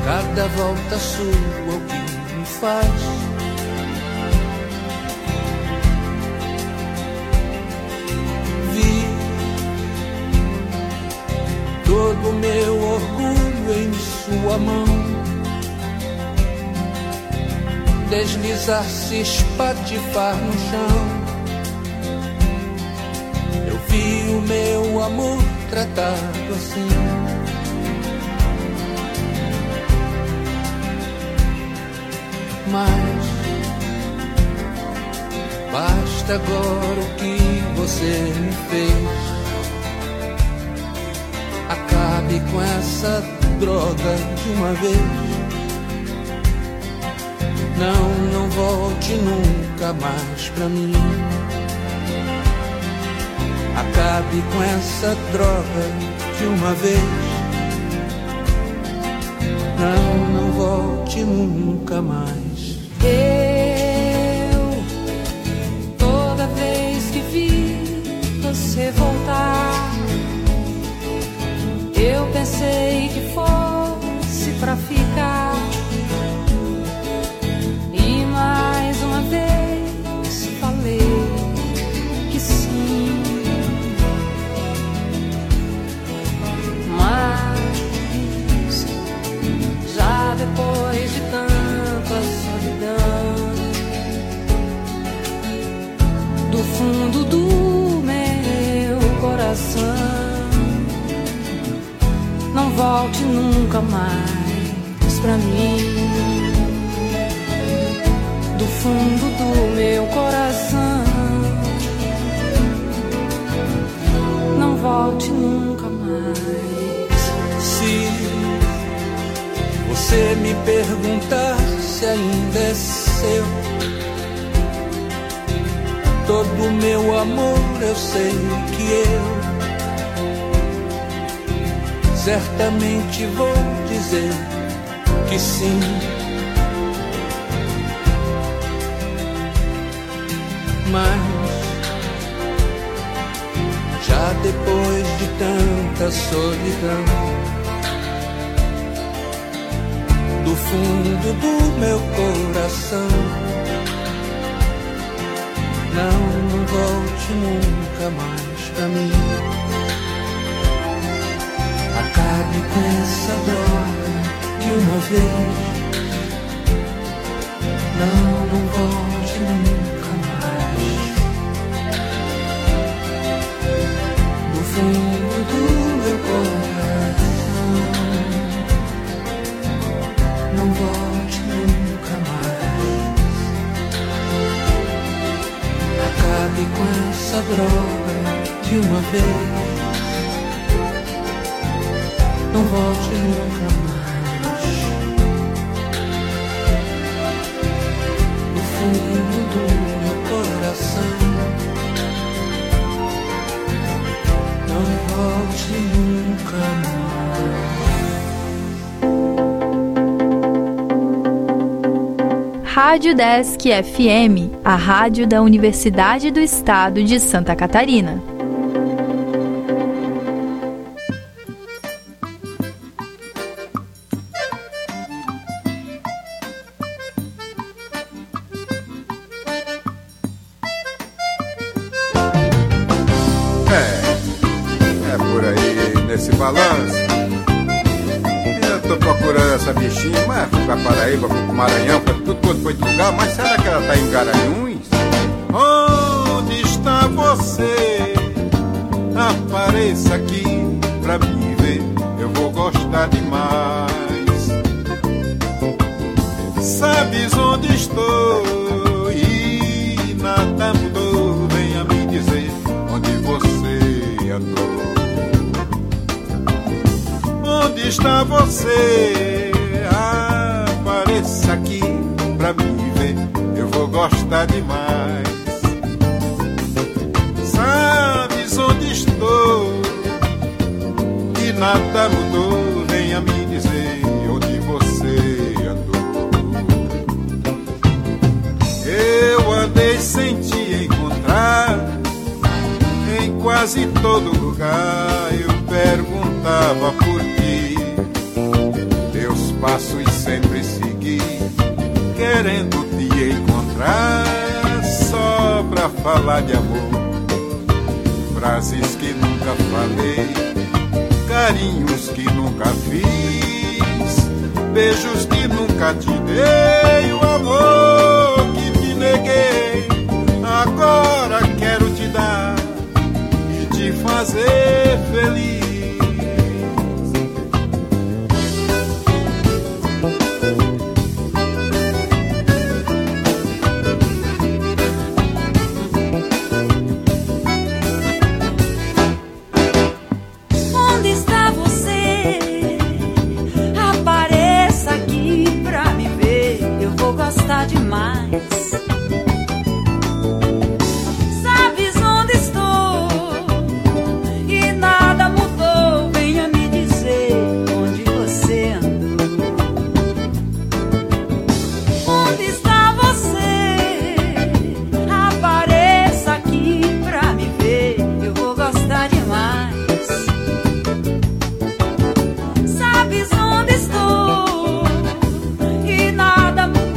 cada volta sua o que me faz. Vi todo meu orgulho em sua mão deslizar, se espatifar no chão. Eu vi o meu amor tratado assim. Mas basta agora o que você me fez. Acabe com essa droga de uma vez. Não volte nunca mais pra mim. Acabe com essa droga de uma vez. Não volte nunca mais. Toda vez que vi você voltar, eu pensei que fosse pra ficar. E mais uma vez falei que sim. Mas já depois de tanta solidão, do fundo do meu coração, não volte nunca mais pra mim. Do fundo do meu coração, não volte nunca mais. Se você me perguntar se ainda é seu, todo o meu amor eu sei que eu certamente vou dizer que sim. Mas já depois de tanta solidão, do fundo do meu coração, não volte nunca mais pra mim. Acabe com essa droga de uma vez. Não volte nunca mais. Do fundo do meu coração, não volte nunca mais. Acabe com essa droga de uma vez. Não volte nunca mais. No fundo do meu coração, não volte nunca mais. Rádio Desk FM, a rádio da Universidade do Estado de Santa Catarina. É por aí, nesse balanço. Eu tô procurando essa bichinha, mas fui pra Paraíba, fui pro Maranhão, pra tudo quanto foi de lugar, mas será que ela tá em Garanhuns? Onde está você? Apareça aqui pra me ver, eu vou gostar demais. Sabes onde estou e nada mudou, venha me dizer onde você andou. Onde está você? Apareça aqui pra me ver, eu vou gostar demais. Sabes onde estou e nada mudou, venha me dizer onde você andou. Eu andei sem te encontrar em quase todo lugar, eu perguntava por ti. Teus passos sempre seguir, querendo te encontrar só pra falar de amor. Frases que nunca falei, carinhos que nunca fiz, beijos que nunca te dei, o amor que te neguei. Agora quero te dar e te fazer feliz. Demais. Sabes onde estou e nada mudou. Venha me dizer onde você andou. Onde está você? Apareça aqui pra me ver. Eu vou gostar demais. Sabes onde estou e nada mudou.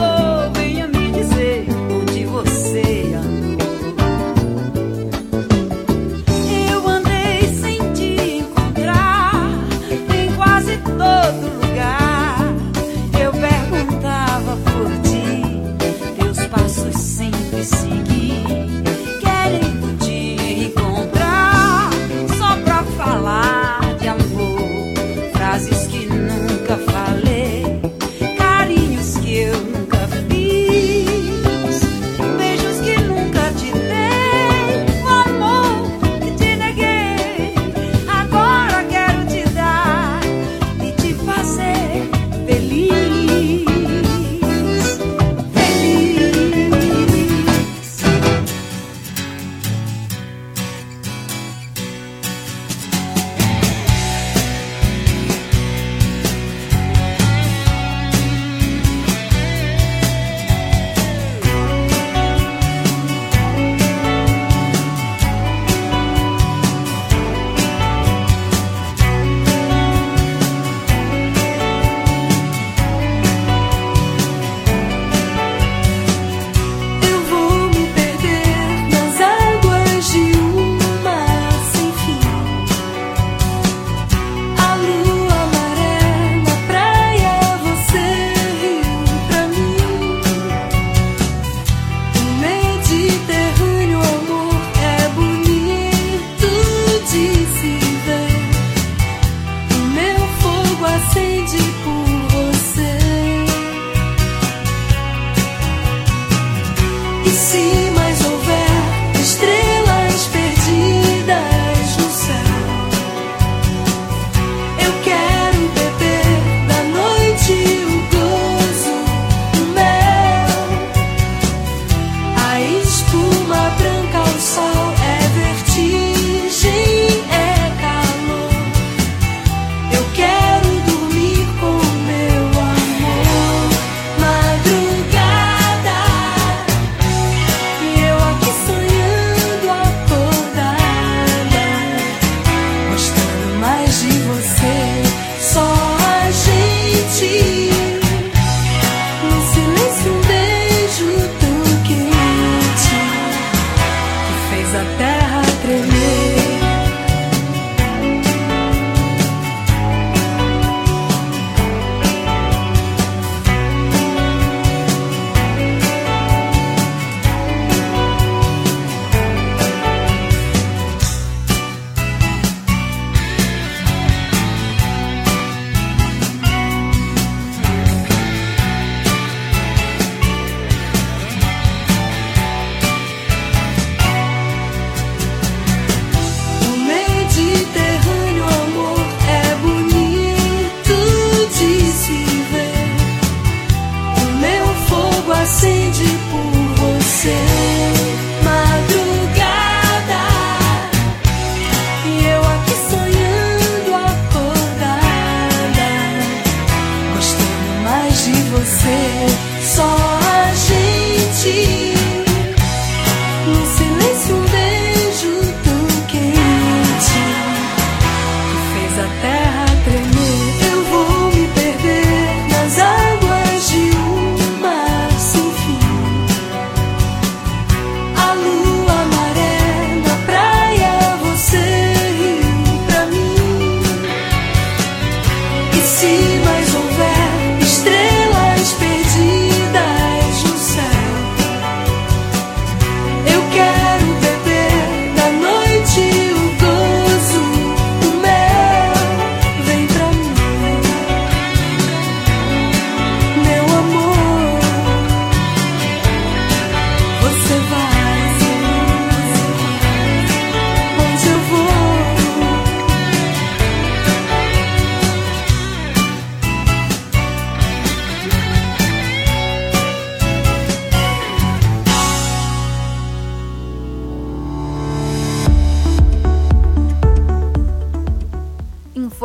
A terra tremer, eu vou me perder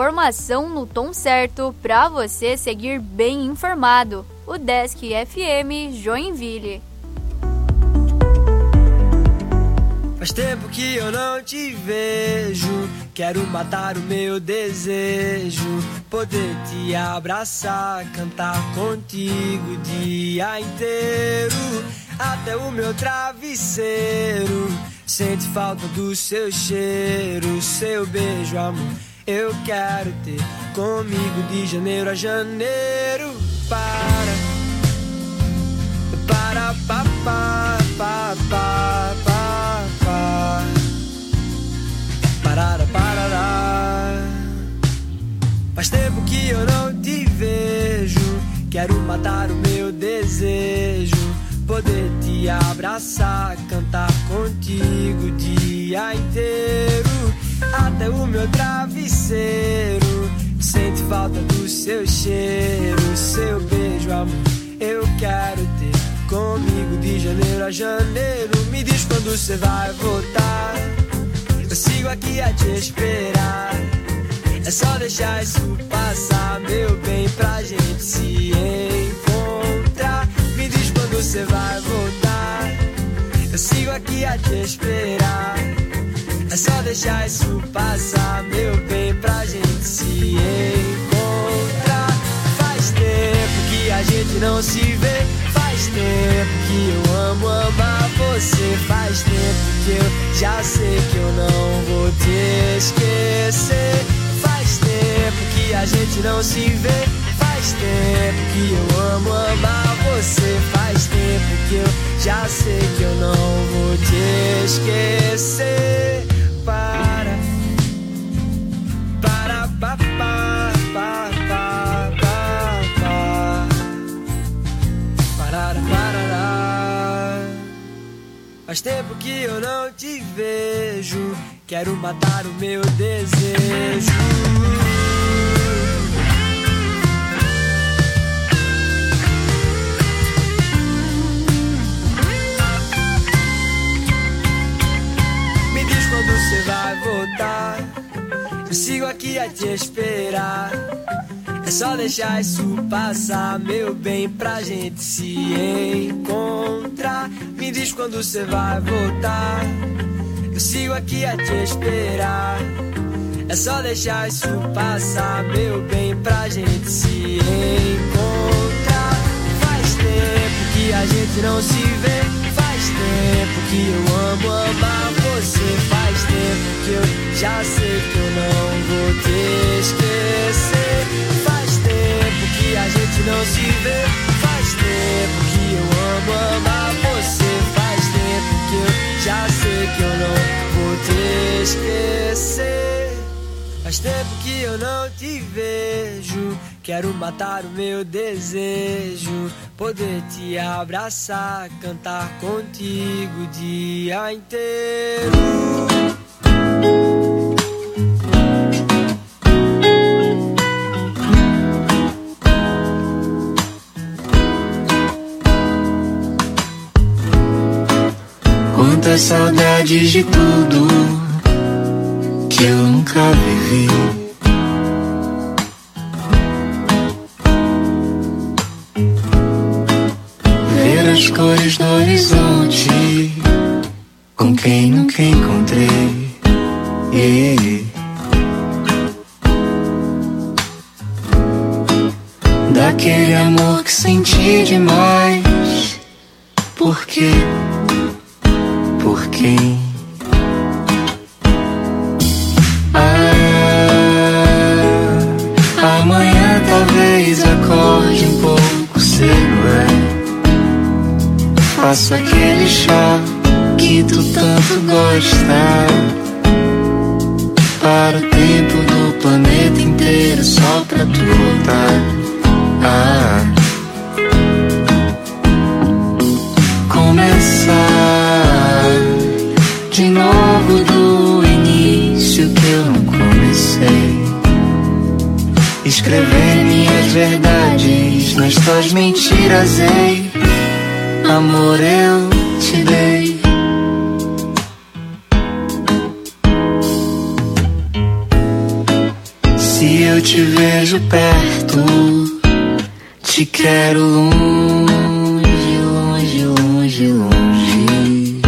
informação no tom certo para você seguir bem informado. O Desk FM Joinville. Faz tempo que eu não te vejo, quero matar o meu desejo, poder te abraçar, cantar contigo o dia inteiro, até o meu travesseiro sente falta do seu cheiro, seu beijo, amor, eu quero ter comigo de janeiro a janeiro. Para, pa, pa, pa, pa, pa, pa. Parara, parará. Faz tempo que eu não te vejo, quero matar o meu desejo, poder te abraçar, cantar contigo o dia inteiro, até o meu travesseiro sente falta do seu cheiro, seu beijo, amor, eu quero ter comigo de janeiro a janeiro. Me diz quando você vai voltar, eu sigo aqui a te esperar. É só deixar isso passar, meu bem, pra gente se encontrar. Me diz quando você vai voltar, eu sigo aqui a te esperar. É só deixar isso passar, meu bem, pra gente se encontrar. Faz tempo que a gente não se vê, faz tempo que eu amo amar você, faz tempo que eu já sei que eu não vou te esquecer. Faz tempo que a gente não se vê, faz tempo que eu amo amar você, faz tempo que eu já sei que eu não vou te esquecer. Para, pa, pa, pa, pa, pa, pa. Parara, parará. Faz tempo que eu não te vejo, quero matar o meu desejo. Me diz quando você vai voltar, eu sigo aqui a te esperar. É só deixar isso passar, meu bem, pra gente se encontrar. Me diz quando você vai voltar, eu sigo aqui a te esperar. É só deixar isso passar, meu bem, pra gente se encontrar. Faz tempo que a gente não se vê, faz tempo que eu amo amar você, faz tempo que eu já sei que eu não vou te esquecer. Faz tempo que a gente não se vê, faz tempo que eu amo amar você, faz tempo que eu já sei que eu não vou te esquecer. Faz tempo que eu não te vejo, quero matar o meu desejo, poder te abraçar, cantar contigo o dia inteiro. Quantas saudades de tudo que eu nunca vivi. Ver as cores do horizonte com quem nunca encontrei. Daquele amor que senti demais. Por quê? Por quem? Amanhã talvez acorde um pouco cedo, faço aquele chá que tu tanto gosta, para o tempo do planeta inteiro só pra tu voltar. Começar de novo do início que eu não comecei. Escrever minhas verdades nas tuas mentiras, ei. Amor, eu te dei. Se te vejo perto, te quero longe, longe, longe, longe.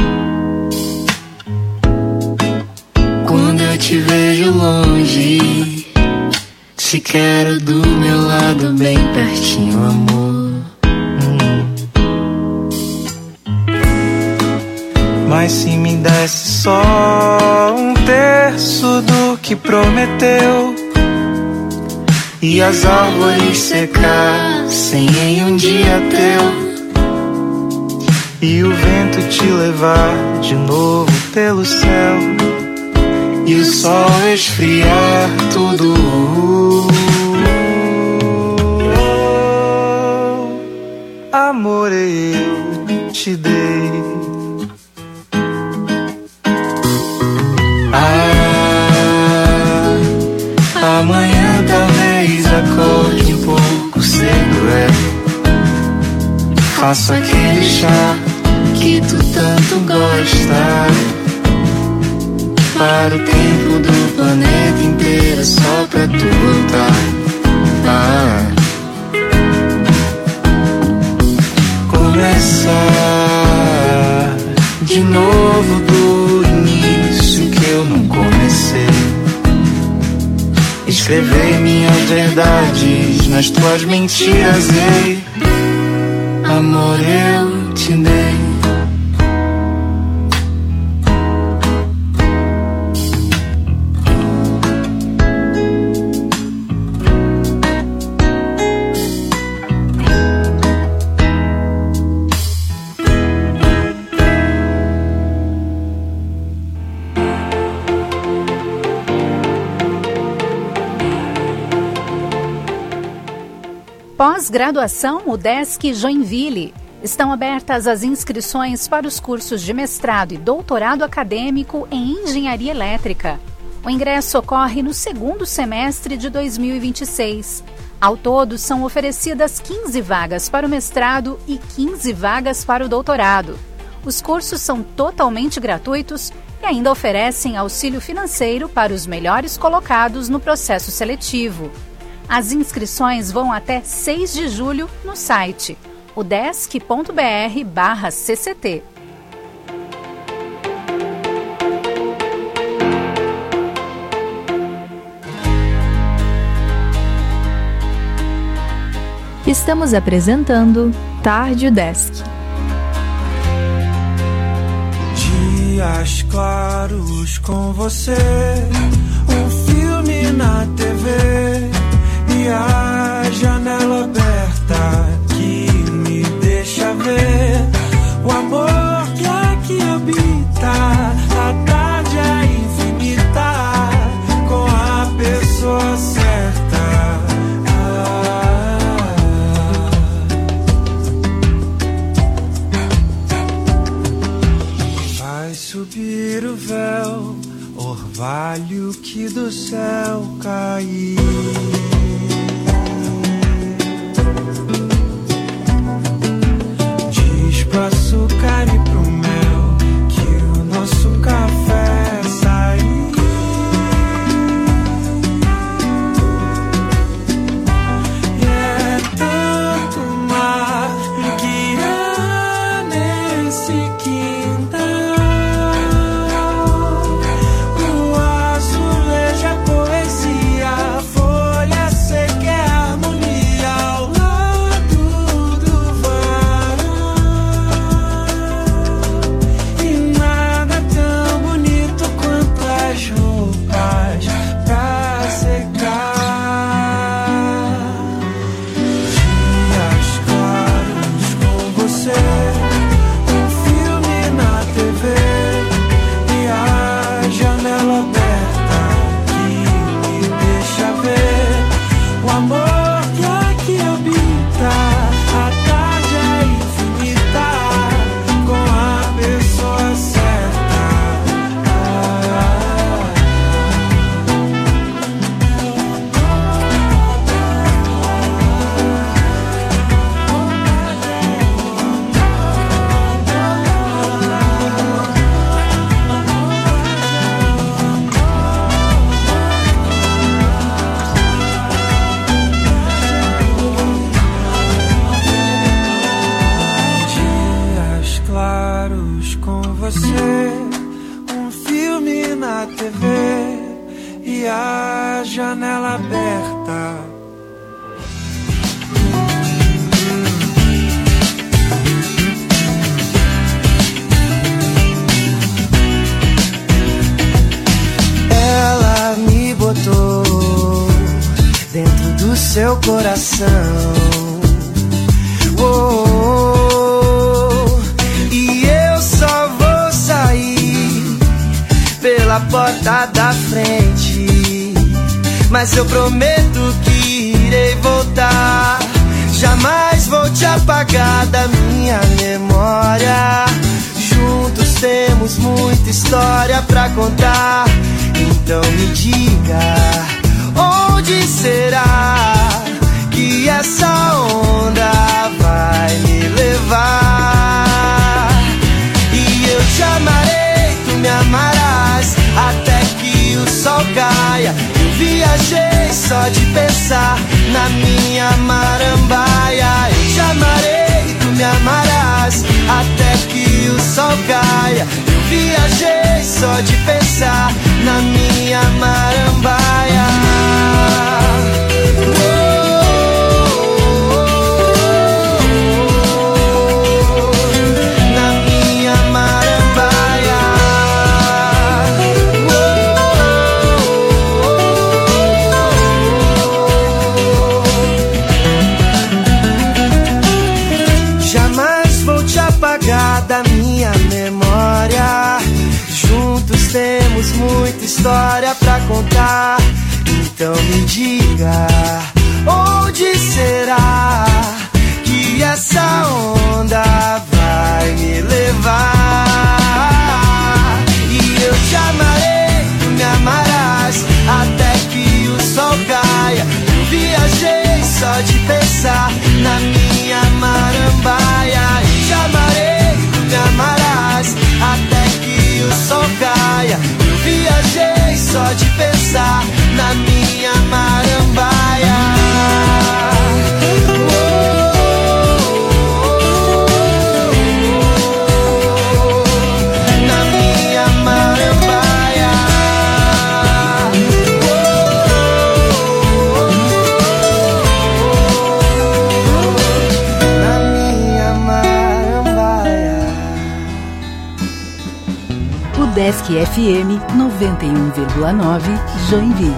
Quando eu te vejo longe, te quero do meu lado bem pertinho, amor. Mas se me desse só um terço do que prometeu, e as árvores secassem em um dia teu, e o vento te levar de novo pelo céu, e o sol esfriar tudo. Amor, eu te dei. Amanhã talvez acorde um pouco cedo, faço aquele chá que tu tanto gosta, para o tempo do planeta inteiro, só pra tu voltar. Começar de novo do início que eu não comecei. Escrever minhas verdades nas tuas mentiras, ei. Amor, eu te dei. Pós-graduação UDESC Joinville. Estão abertas as inscrições para os cursos de mestrado e doutorado acadêmico em Engenharia Elétrica. O ingresso ocorre no segundo semestre de 2026. Ao todo, são oferecidas 15 vagas para o mestrado e 15 vagas para o doutorado. Os cursos são totalmente gratuitos e ainda oferecem auxílio financeiro para os melhores colocados no processo seletivo. As inscrições vão até 6 de julho no site udesc.br/cct. Estamos apresentando Tarde Udesc. Dias claros com você, um filme na TV e a janela aberta que me deixa ver o amor que aqui habita. A tarde é infinita com a pessoa certa. Vai subir o véu, orvalho que do céu caiu. Pro açúcar e pro mel que o nosso café saiu. E é tanto mar que há nesse quintal. O azulejo, a poesia, janela aberta. Ela me botou dentro do seu coração. E eu só vou sair pela porta da frente, mas eu prometo que irei voltar. Jamais vou te apagar da minha memória. Juntos temos muita história pra contar. Então me diga, onde será que essa onda vai me levar? E eu te amarei, tu me amarás, até que o sol caia. Eu viajei só de pensar na minha marambaia. Eu te amarei, tu me amarás, até que o sol caia. Eu viajei só de pensar na minha marambaia. Da minha memória, juntos temos muita história pra contar. Então me diga, onde será que essa onda vai me levar? E eu te amarei, tu me amarás, até que o sol caia. Eu viajei só de pensar na minha marambaia. Eu te amarei, me amarás, até que o sol caia. Eu viajei só de pensar na minha marambaia. Na minha marambaia. Na minha marambaia. Udesc FM 91,9 Joinville.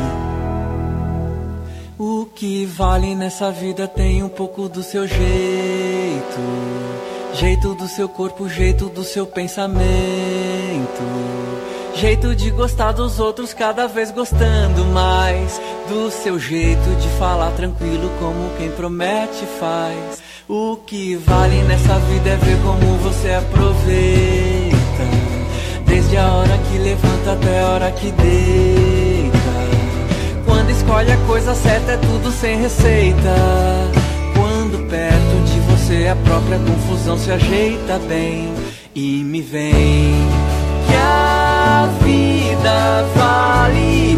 O que vale nessa vida tem um pouco do seu jeito, jeito do seu corpo, jeito do seu pensamento, jeito de gostar dos outros, cada vez gostando mais do seu jeito de falar tranquilo, como quem promete faz. O que vale nessa vida é ver como você aproveita, desde a hora que levanta até a hora que deita. Quando escolhe a coisa certa é tudo sem receita. Quando perto de você a própria confusão se ajeita bem. E me vem que a vida vale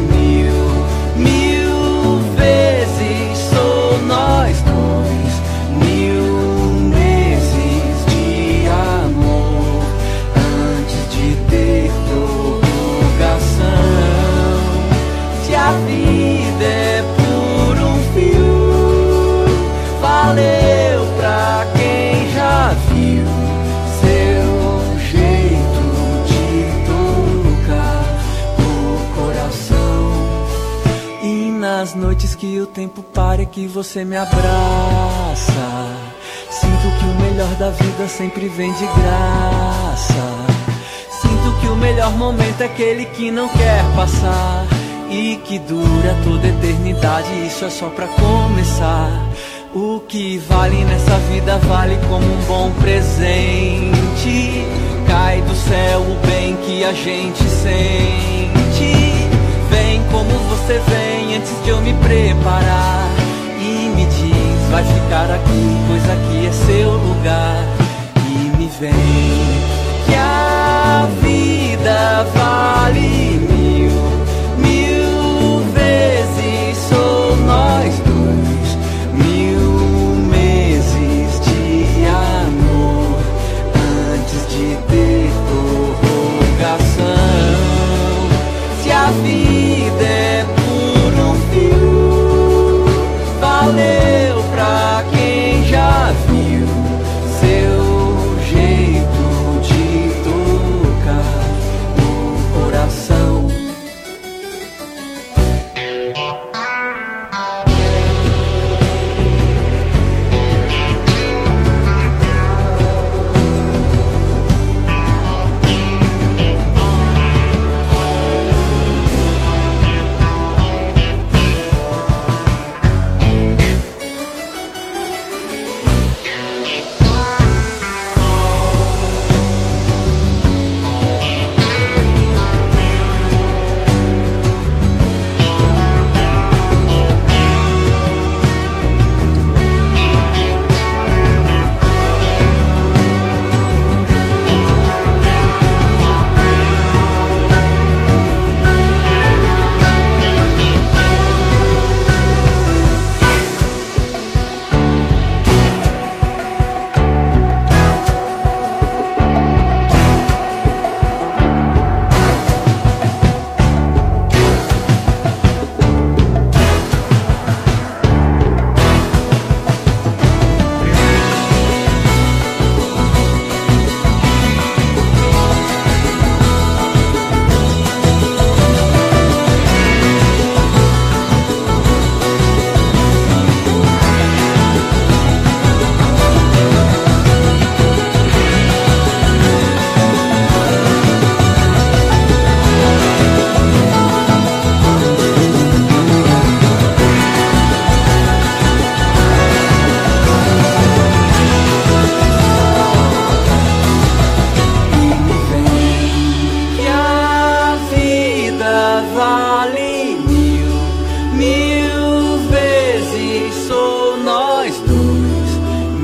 mil vezes. Sou nós dois, 1000 meses de amor antes de ter prorrogação. Se a vida é por um fio, valeu pra quem já viu seu jeito de tocar o coração. E nas noites que o tempo para e que você me abraça, sinto que o melhor da vida sempre vem de graça. Sinto que o melhor momento é aquele que não quer passar e que dura toda a eternidade, isso é só pra começar. O que vale nessa vida vale como um bom presente. Cai do céu o bem que a gente sente. Vem como você vem antes de eu me preparar. E me diz, vai ficar aqui, pois aqui é seu lugar. E me vem que a vida vale mil vezes. Sou nós dois, 1000 meses de amor antes de ter prorrogação. Se a vida é por um fio,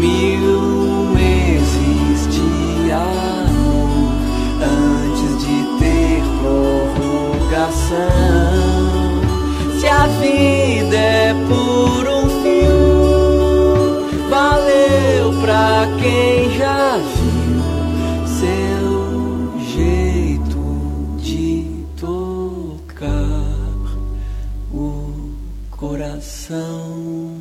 1000 meses de amor antes de ter prorrogação. Se a vida é por um fio, valeu pra quem já viu seu jeito de tocar o coração.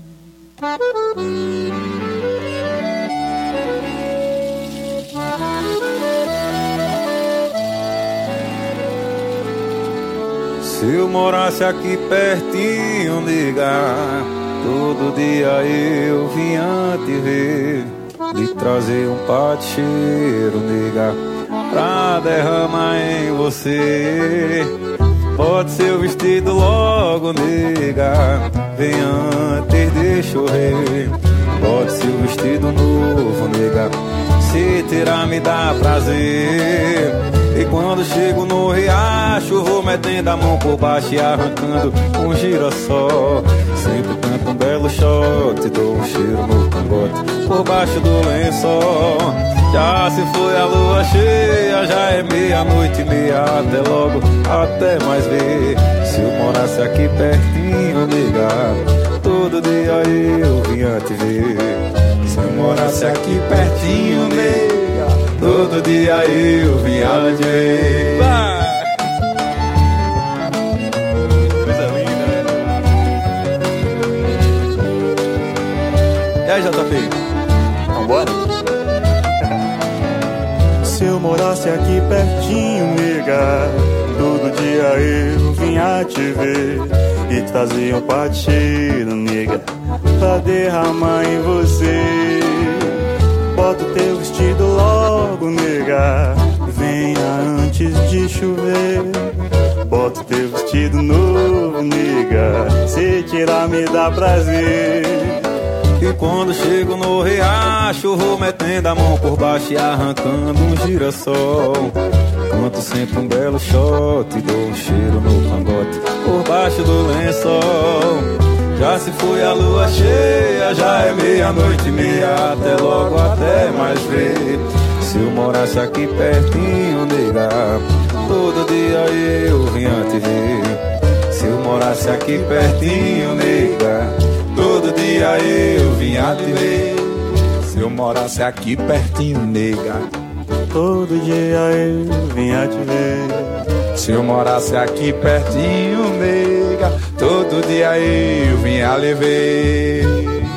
Se eu morasse aqui pertinho, nega, todo dia eu vinha te ver, lhe trazer um pateiro, nega, pra derramar em você. Pode ser o vestido logo, nega, vem antes de chover. Pode ser o vestido novo, nega, se terá me dá prazer. E quando chego no riacho, vou metendo a mão por baixo e arrancando um girassol. Sempre canto um belo shot, dou um cheiro no cangote por baixo do lençol. Já se foi a lua cheia, já é meia-noite e meia. Até logo, até mais ver. Se eu morasse aqui pertinho, nega, todo dia eu vinha te ver. Se eu morasse aqui pertinho, nega, todo dia eu vinha te ver. Coisa linda, né? E aí, JP? Vambora? Se eu morasse aqui pertinho, nega, todo dia eu vinha te ver e trazia um pateiro, nega, pra derramar em você. Bota o teu vestido logo, nega, venha antes de chover. Bota o teu vestido novo, nega, se tirar me dá prazer. E quando chego no riacho, vou metendo a mão por baixo e arrancando um girassol. Canto sempre um belo shot, dou um cheiro no cangote por baixo do lençol. Já se foi a lua cheia, já é meia-noite e meia. Até logo, até mais ver. Se eu morasse aqui pertinho, nega, todo dia eu vinha te ver. Se eu morasse aqui pertinho, nega, todo dia eu vinha te ver. Se eu morasse aqui pertinho, nega, todo dia eu vinha te ver. Se eu morasse aqui pertinho, nega, todo dia eu vinha lhe ver.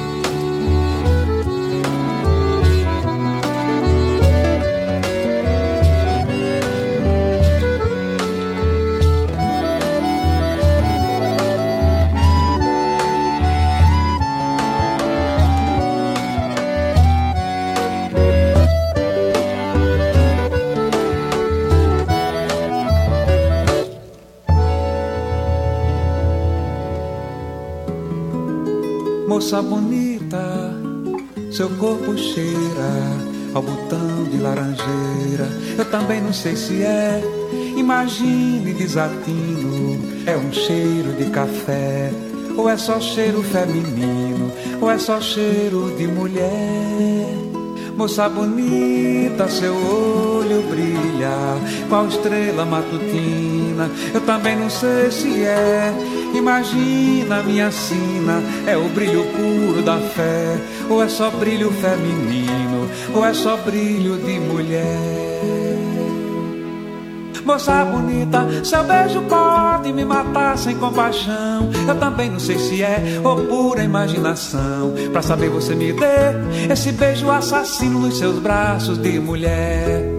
Moça bonita, seu corpo cheira ao botão de laranjeira. Eu também não sei se é, imagine desatino. É um cheiro de café, ou é só cheiro feminino, ou é só cheiro de mulher. Moça bonita, seu olho brilha qual estrela matutina. Eu também não sei se é, imagina minha sina. É o brilho puro da fé, ou é só brilho feminino, ou é só brilho de mulher. Moça bonita, seu beijo pode me matar sem compaixão. Eu também não sei se é ou pura imaginação. Pra saber você me dê esse beijo assassino nos seus braços de mulher.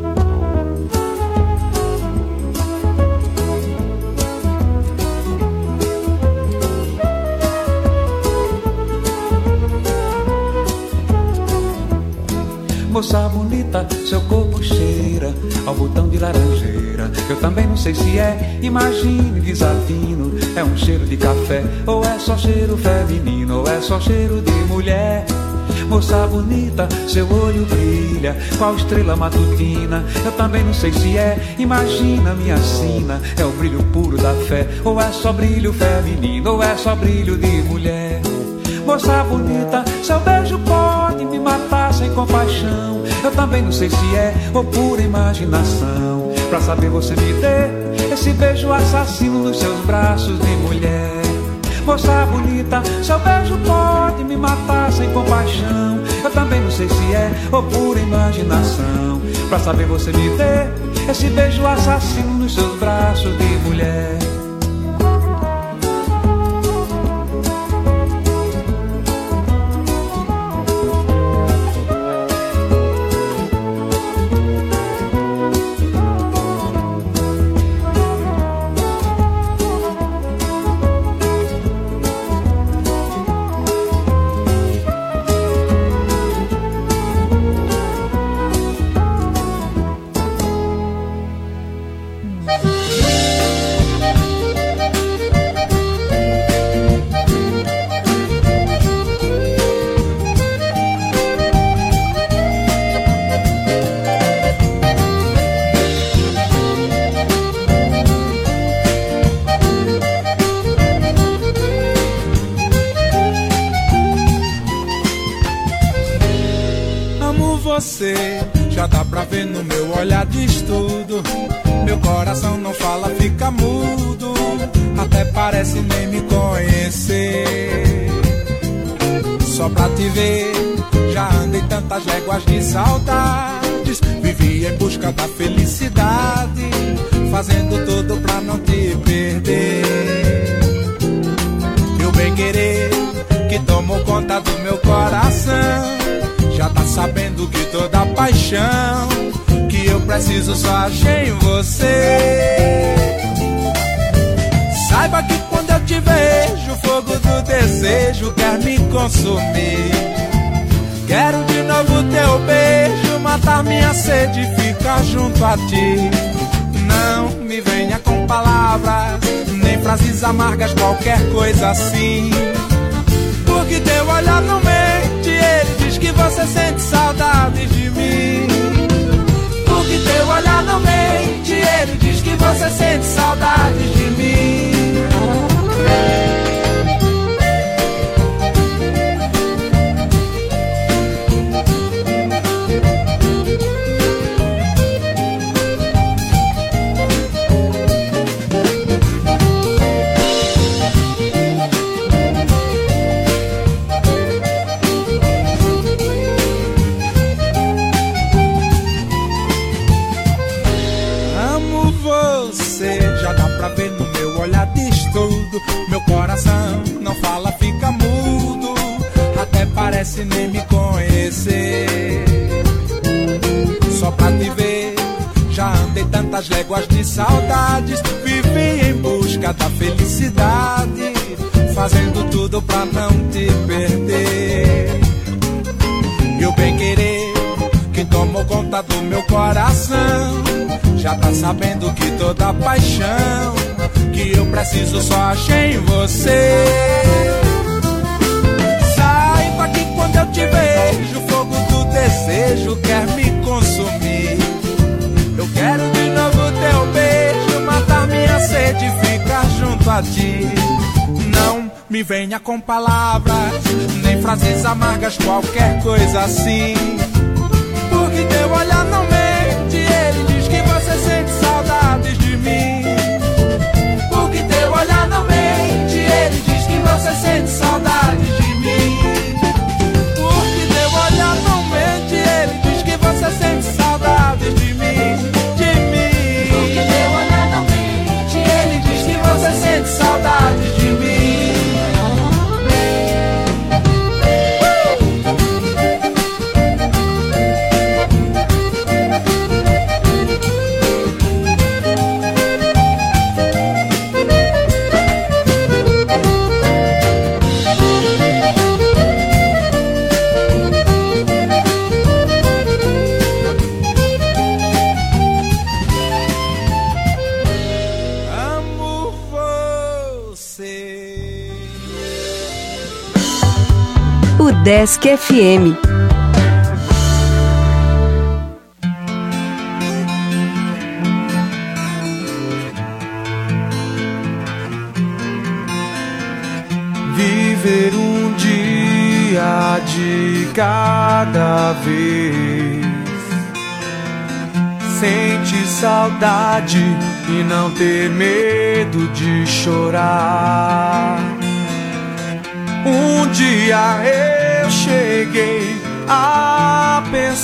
Moça bonita, seu corpo cheira ao botão de laranjeira. Eu também não sei se é, imagine desatino. É um cheiro de café, ou é só cheiro feminino, ou é só cheiro de mulher. Moça bonita, seu olho brilha qual estrela matutina. Eu também não sei se é, imagina minha sina. É o brilho puro da fé, ou é só brilho feminino, ou é só brilho de mulher. Moça bonita, seu beijo pode também não sei se é ou pura imaginação. Pra saber você me dê esse beijo assassino nos seus braços de mulher. Moça bonita, seu beijo pode me matar sem compaixão. Eu também não sei se é ou pura imaginação. Pra saber você me dê esse beijo assassino nos seus braços de mulher. Já dá pra ver no meu olhar de estudo. Meu coração não fala, fica mudo. Até parece nem me conhecer. Só pra te ver, já andei tantas léguas de saudades. Vivi em busca da felicidade, fazendo tudo pra não te perder. Meu bem-querer, que tomou conta do meu coração, já tá sabendo que toda paixão que eu preciso só achei em você. Saiba que quando eu te vejo, o fogo do desejo quer me consumir. Quero de novo teu beijo, matar minha sede e ficar junto a ti. Não me venha com palavras, nem frases amargas, qualquer coisa assim. Porque teu olhar não mente, ele diz que você sente saudades de mim. Porque teu olhar não mente, ele diz que você sente saudades de mim. Meu coração não fala, fica mudo. Até parece nem me conhecer. Só pra te ver, já andei tantas léguas de saudades. Vivi em busca da felicidade, fazendo tudo pra não te perder. Meu bem-querer, que tomou conta do meu coração, já tá sabendo que toda paixão que eu preciso só achei em você. Saiba que quando eu te vejo, o fogo do desejo quer me consumir. Eu quero de novo teu beijo, matar minha sede e ficar junto a ti. Não me venha com palavras, nem frases amargas, qualquer coisa assim. Porque teu olhar não mente, ele diz que você sente saudades de mim. Porque teu olhar não mente, ele diz que você sente saudades de mim. Porque teu olhar não mente, ele diz que você sente saudades de mim, de mim. Porque teu olhar não mente, ele diz que você sente saudades de mim. Desk FM. Viver um dia de cada vez. sentir saudade e não ter medo de chorar. Um dia eu cheguei a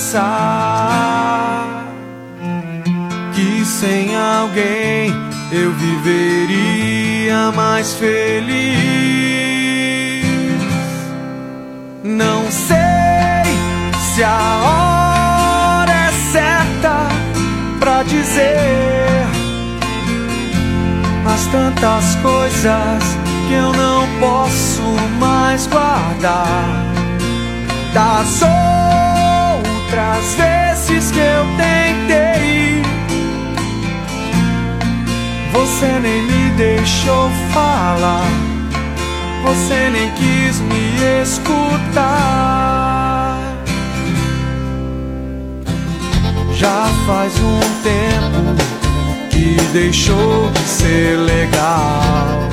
pensar que sem alguém eu viveria mais feliz. Não sei se a hora é certa pra dizer as tantas coisas que eu não posso mais guardar. Das outras vezes que eu tentei, você nem me deixou falar, você nem quis me escutar. Já faz um tempo que deixou de ser legal.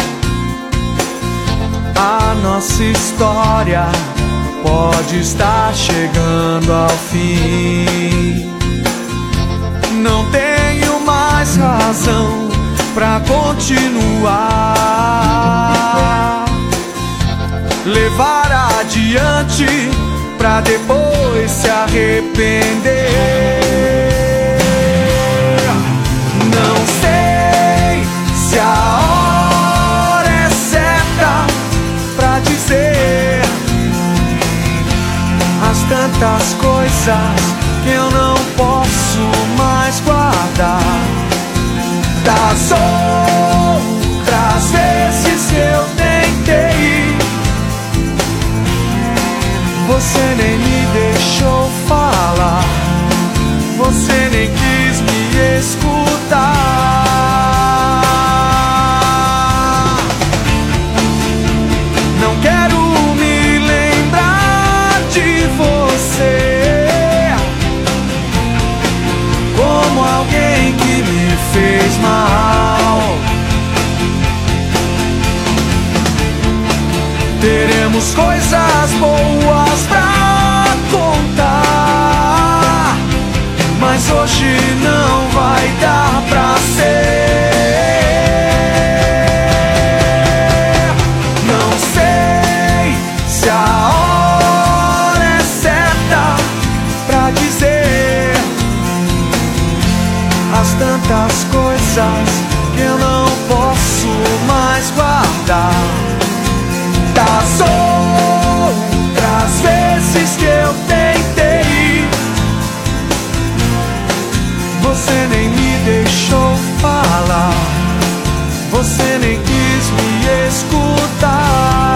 A nossa história pode estar chegando ao fim. Não tenho mais razão pra continuar, levar adiante pra depois se arrepender. Não sei se a hora é certa pra dizer as tantas coisas que eu não posso mais guardar. Das outras vezes que eu tentei, você nem me deixou falar, você nem quis me escutar. Não quero me lembrar de você como alguém que me fez mal. Teremos coisas boas pra contar, mas hoje não vai dar pra ser. Não sei se a hora é certa pra dizer as tantas coisas que eu não posso mais guardar. Das outras vezes que eu tentei, você nem me deixou falar, você nem quis me escutar.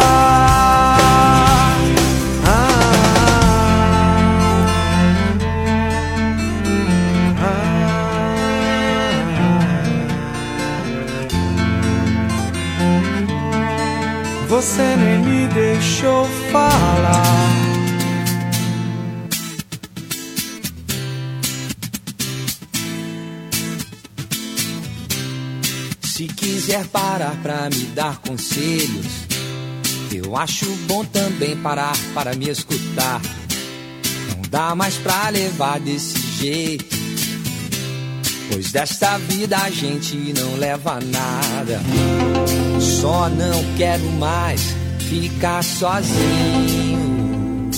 Você nem me deixou falar. Se quiser parar pra me dar conselhos, eu acho bom também parar para me escutar. Não dá mais pra levar desse jeito, pois desta vida a gente não leva nada. Só não quero mais ficar sozinho.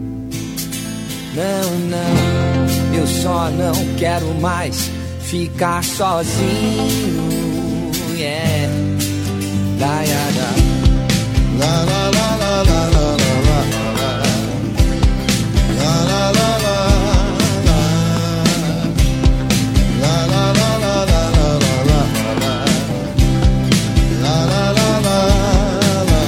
Não, não, eu só não quero mais ficar sozinho. Yeah. Da, ya, da. La, la, la, la, la, la, la, la, la. La, la, la, la, la. La, la, la, la, la, la, la, la. La, la, la, la, la.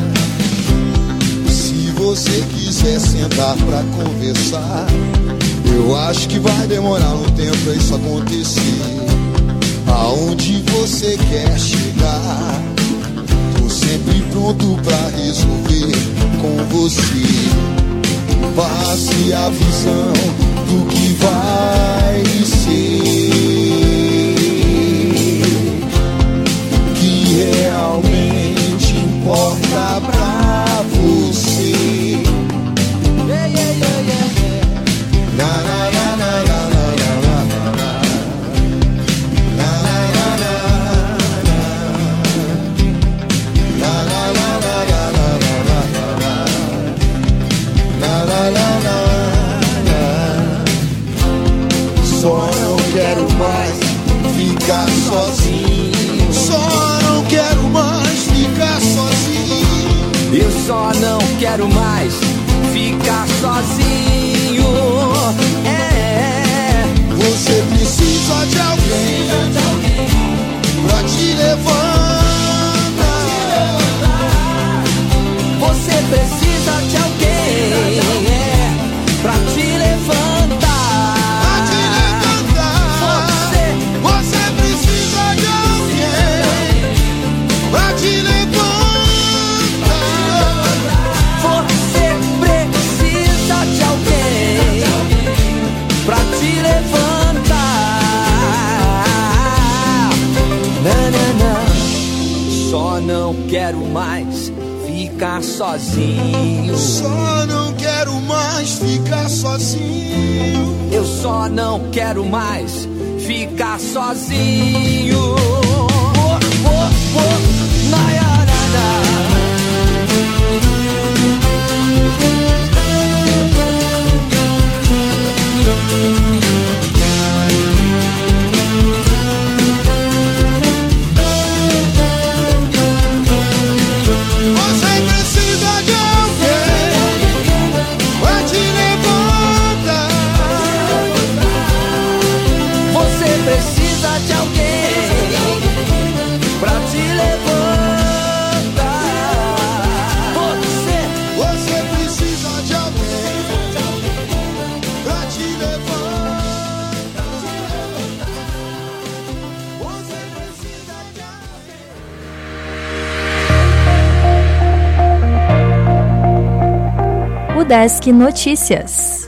Se você quiser sentar pra conversar, eu acho que vai demorar um tempo pra isso acontecer. Aonde você quer chegar, tô sempre pronto pra resolver com você. Passe a visão do que vai ser, que realmente importa pra você. Yeah, yeah, yeah, yeah, yeah. Na, na, na, na, na, na, na, na. ficar sozinho. Só não quero mais ficar sozinho. Eu só não quero mais ficar sozinho. Você precisa de alguém pra te levantar. Você precisa de alguém pra te levantar. Você precisa de alguém pra te levantar. Você precisa de alguém pra te levantar. Nanana. Só não quero mais ficar sozinho. Só não quero mais ficar sozinho. Eu só não quero mais ficar sozinho. Desk Notícias.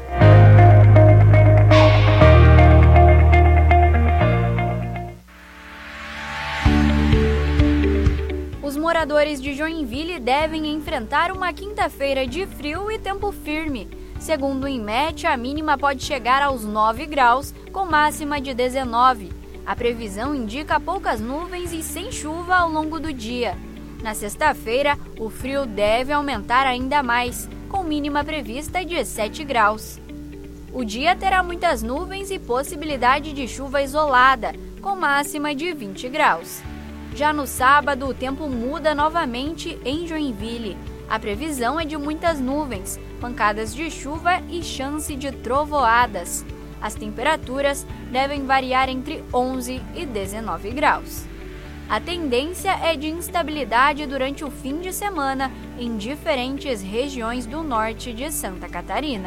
Os moradores de Joinville devem enfrentar uma quinta-feira de frio e tempo firme. Segundo o INMET, a mínima pode chegar aos 9 graus, com máxima de 19. A previsão indica poucas nuvens e sem chuva ao longo do dia. Na sexta-feira, o frio deve aumentar ainda mais, com mínima prevista de 7 graus. O dia terá muitas nuvens e possibilidade de chuva isolada, com máxima de 20 graus. Já no sábado, o tempo muda novamente em Joinville. A previsão é de muitas nuvens, pancadas de chuva e chance de trovoadas. As temperaturas devem variar entre 11 e 19 graus. A tendência é de instabilidade durante o fim de semana em diferentes regiões do norte de Santa Catarina.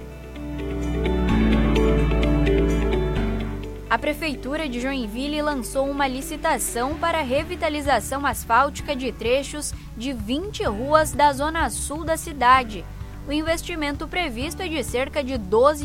A Prefeitura de Joinville lançou uma licitação para a revitalização asfáltica de trechos de 20 ruas da zona sul da cidade. O investimento previsto é de cerca de R$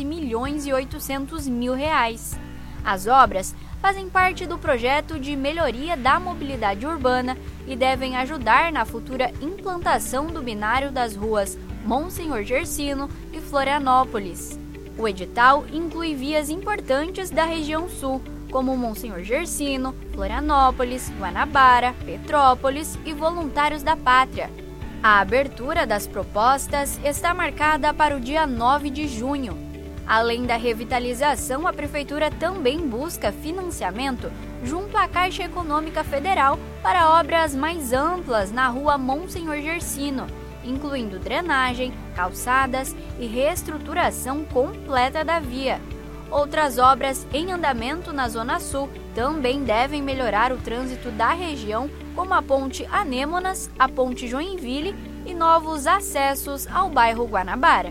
12.800.000. As obras fazem parte do projeto de melhoria da mobilidade urbana e devem ajudar na futura implantação do binário das ruas Monsenhor Gersino e Florianópolis. O edital inclui vias importantes da região sul, como Monsenhor Gersino, Florianópolis, Guanabara, Petrópolis e Voluntários da Pátria. A abertura das propostas está marcada para o dia 9 de junho. Além da revitalização, a Prefeitura também busca financiamento junto à Caixa Econômica Federal para obras mais amplas na rua Monsenhor Gersino, incluindo drenagem, calçadas e reestruturação completa da via. Outras obras em andamento na Zona Sul também devem melhorar o trânsito da região, como a Ponte Anêmonas, a Ponte Joinville e novos acessos ao bairro Guanabara.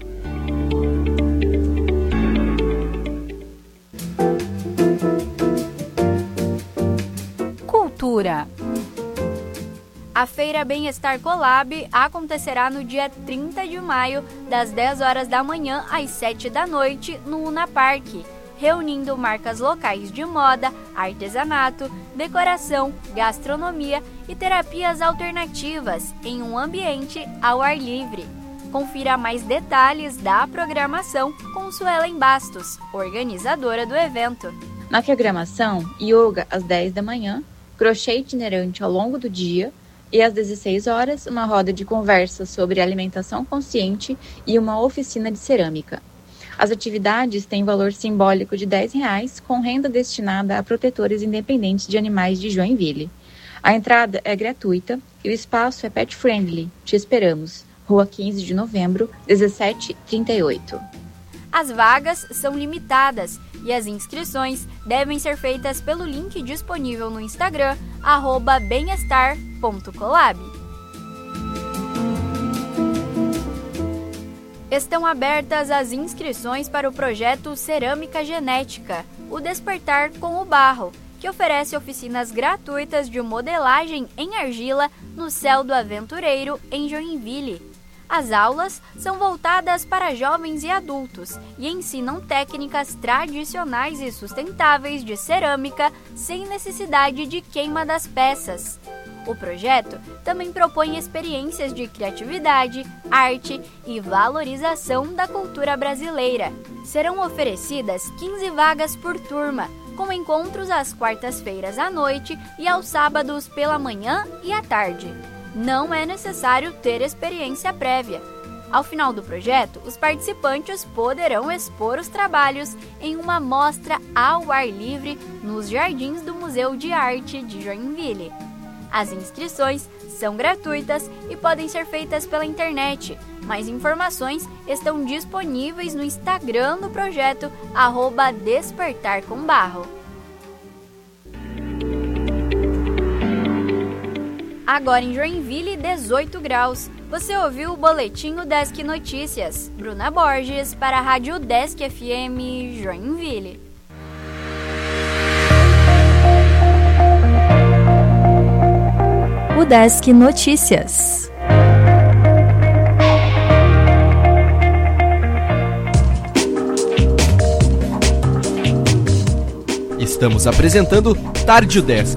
Cultura. A Feira Bem-Estar Collab acontecerá no dia 30 de maio, das 10 horas da manhã às 7 da noite, no Unapark, reunindo marcas locais de moda, artesanato, decoração, gastronomia e terapias alternativas em um ambiente ao ar livre. Confira mais detalhes da programação com Suelen Bastos, organizadora do evento. Na programação, yoga às 10 da manhã, crochê itinerante ao longo do dia e às 16 horas, uma roda de conversa sobre alimentação consciente e uma oficina de cerâmica. As atividades têm valor simbólico de R$10, com renda destinada a protetores independentes de animais de Joinville. A entrada é gratuita e o espaço é pet friendly. Te esperamos. Rua 15 de novembro, 1738. As vagas são limitadas e as inscrições devem ser feitas pelo link disponível no Instagram, @benestar.colab. Estão abertas as inscrições para o projeto Cerâmica Genética, o Despertar com o Barro, que oferece oficinas gratuitas de modelagem em argila no Céu do Aventureiro, em Joinville. As aulas são voltadas para jovens e adultos e ensinam técnicas tradicionais e sustentáveis de cerâmica sem necessidade de queima das peças. O projeto também propõe experiências de criatividade, arte e valorização da cultura brasileira. Serão oferecidas 15 vagas por turma, com encontros às quartas-feiras à noite e aos sábados pela manhã e à tarde. Não é necessário ter experiência prévia. Ao final do projeto, os participantes poderão expor os trabalhos em uma mostra ao ar livre nos jardins do Museu de Arte de Joinville. As inscrições são gratuitas e podem ser feitas pela internet. Mais informações estão disponíveis no Instagram do projeto, @despertarcombarro. Agora em Joinville, 18 graus. Você ouviu o boletim Desk Notícias. Bruna Borges para a Rádio Desk FM Joinville. O Desk Notícias. Estamos apresentando Tarde Desk.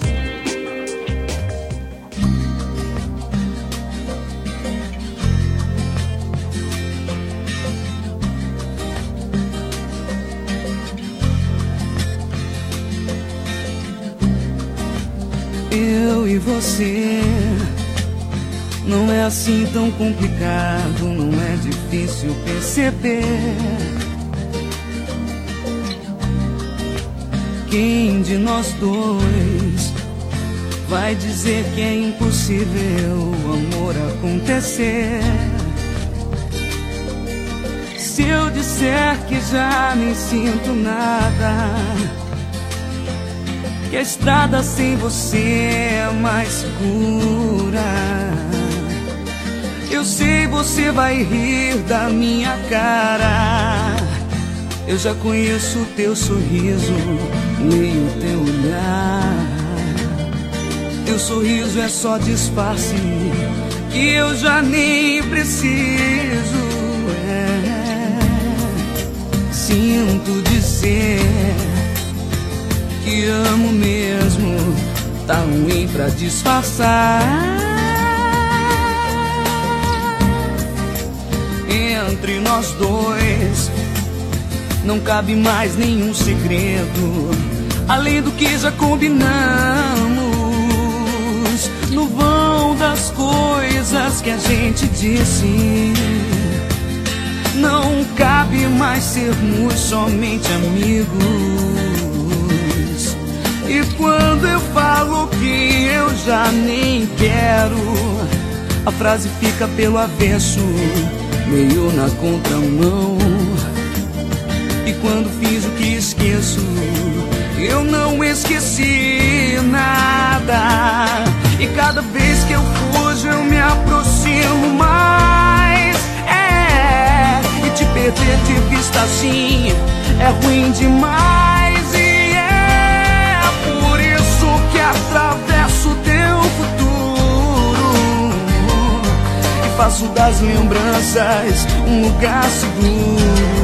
Eu e você, não é assim tão complicado, não é difícil perceber. Quem de nós dois vai dizer que é impossível o amor acontecer? Se eu disser que já nem sinto nada, que a estrada sem você é mais escura, eu sei você vai rir da minha cara. Eu já conheço o teu sorriso, nem o teu olhar. Teu sorriso é só disfarce que eu já nem preciso. Sinto dizer que amo mesmo, tá ruim pra disfarçar. Entre nós dois não cabe mais nenhum segredo, além do que já combinamos. No vão das coisas que a gente disse, não cabe mais sermos somente amigos. E quando eu falo que eu já nem quero, a frase fica pelo avesso, meio na contramão. E quando fiz o que esqueço, eu não esqueci nada. E cada vez que eu fujo eu me aproximo mais. E te perder de vista assim é ruim demais. E é por isso que atravesso o teu futuro e faço das lembranças um lugar seguro.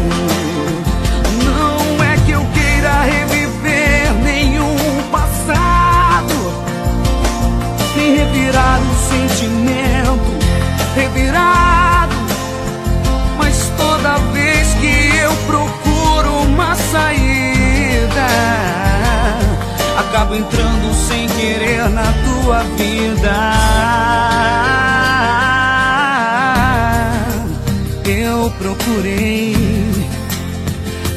Reviver nenhum passado, nem revirar o sentimento revirado. Mas toda vez que eu procuro uma saída, acabo entrando sem querer na tua vida. Eu procurei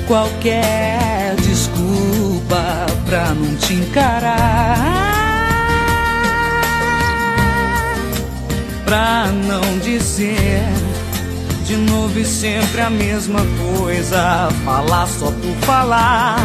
qualquer desculpa pra não te encarar, pra não dizer de novo e sempre a mesma coisa, falar só por falar,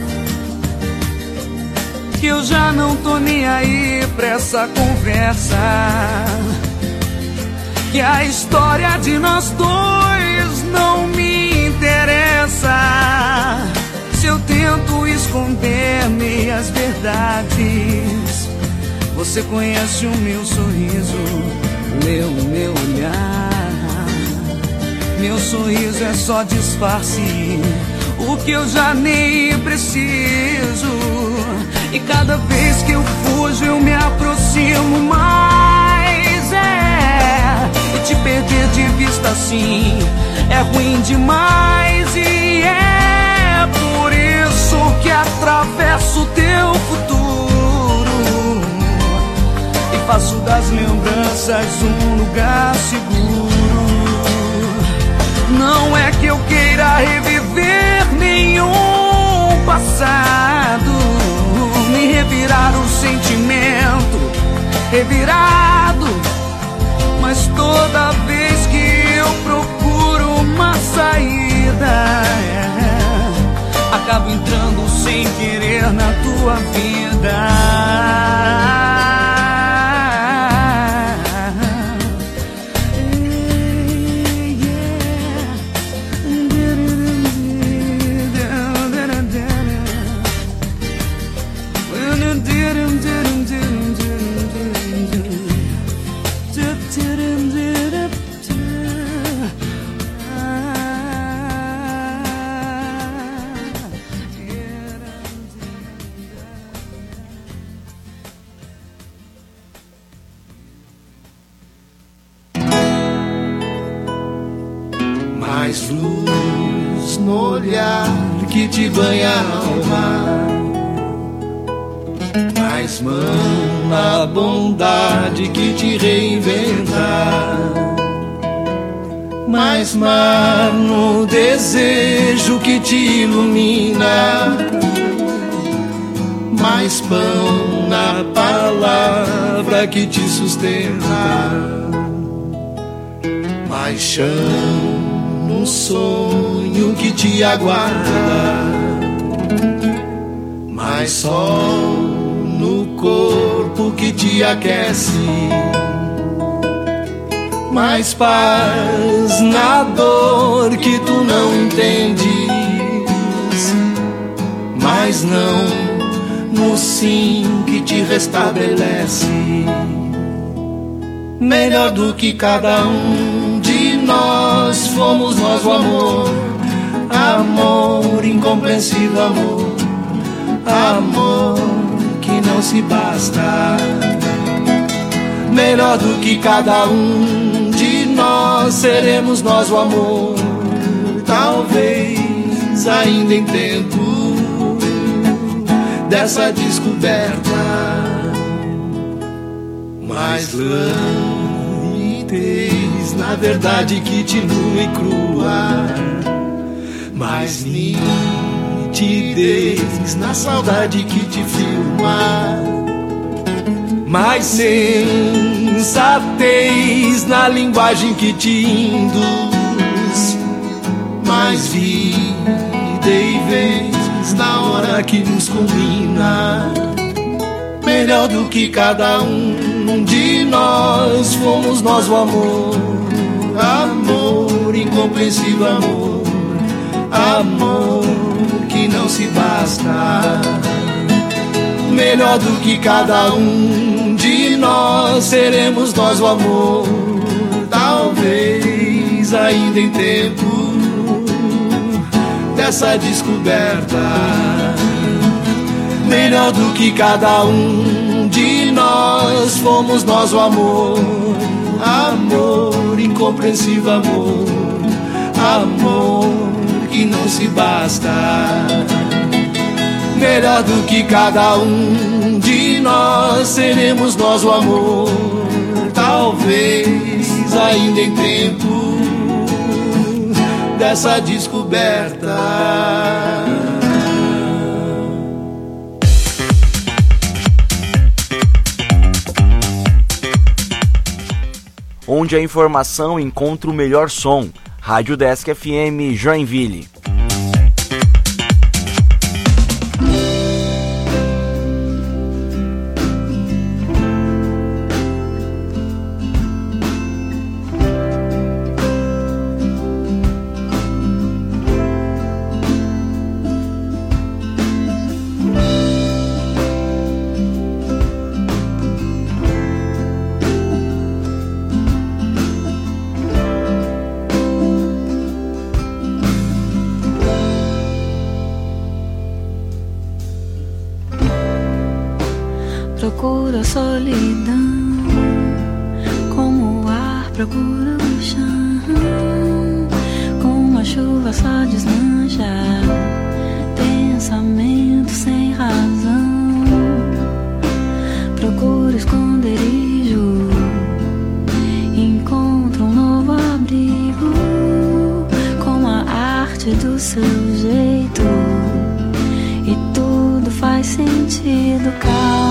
que eu já não tô nem aí pra essa conversa, que a história de nós dois não me interessa. Se eu tento esconder meias verdades, você conhece o meu sorriso, leu o meu olhar. Meu sorriso é só disfarce, o que eu já nem preciso. E cada vez que eu fujo eu me aproximo mais. E te perder de vista assim é ruim demais. E é por isso que atravesso o teu futuro e faço das lembranças um lugar seguro. Não é que eu queira reviver nenhum passado, nem revirar o sentimento revirado, mas toda vez que eu procuro uma saída, acabo entrando sem querer na tua vida. Mais luz no olhar que te banha a alma, mais mão na bondade que te reinventa, mais mar no desejo que te ilumina, mais pão na palavra que te sustenta, mais chão no sonho que te aguarda, mais sol no corpo que te aquece, mais paz na dor que tu não entendes, mais não no sim que te restabelece. Melhor do que cada um de nós fomos nós o amor, amor incompreensível, amor, amor que não se basta. Melhor do que cada um de nós seremos nós o amor, talvez ainda em tempo dessa descoberta. Mais languidez na verdade que te nua e crua, mais nitidez na saudade que te filma, mais sensatez na linguagem que te induz, mais vida e vez na hora que nos combina. Melhor do que cada um de nós fomos nós o amor, amor incompreensível, amor, amor que não se basta. Melhor do que cada um de nós seremos nós o amor, talvez ainda em tempo dessa descoberta. Melhor do que cada um de nós fomos nós o amor, amor incompreensível, amor, amor que não se basta. Melhor do que cada um de nós seremos nós o amor, talvez ainda em tempo dessa descoberta. Onde a informação encontra o melhor som. Rádio Desk FM Joinville. Procura a solidão, como o ar procura o chão, como a chuva só desmancha pensamento sem razão. Procura esconderijo, encontra um novo abrigo, com a arte do seu jeito, e tudo faz sentido, calma.